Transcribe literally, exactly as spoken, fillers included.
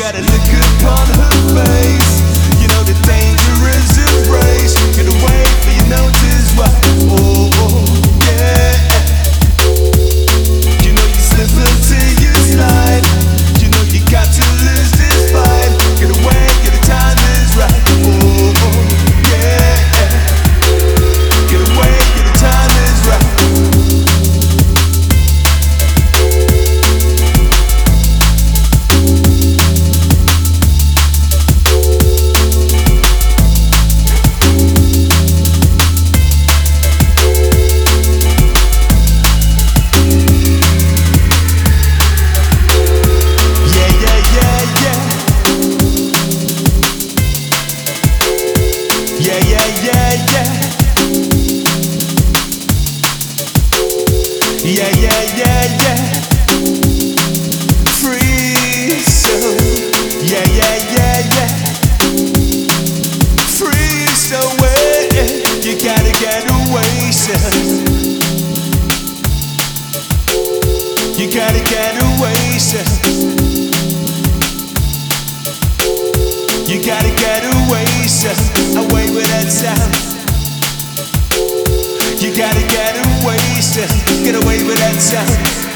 got a look upon her face. You know the dangerous embrace. Get away for you notice why. Oh, oh, yeah. You know you slip until you slide. You know you got to lose this fight. Get away, get the time is right. Oh, oh, yeah. Get away, get the time is right. Yeah, yeah, yeah, yeah. Yeah, yeah, yeah, yeah. Free soul. Yeah, yeah, yeah, yeah. Free soul. You gotta get away, son. You gotta get away, son. You gotta get away, son. Away with that sound. You gotta get away, son. Get away with that sound.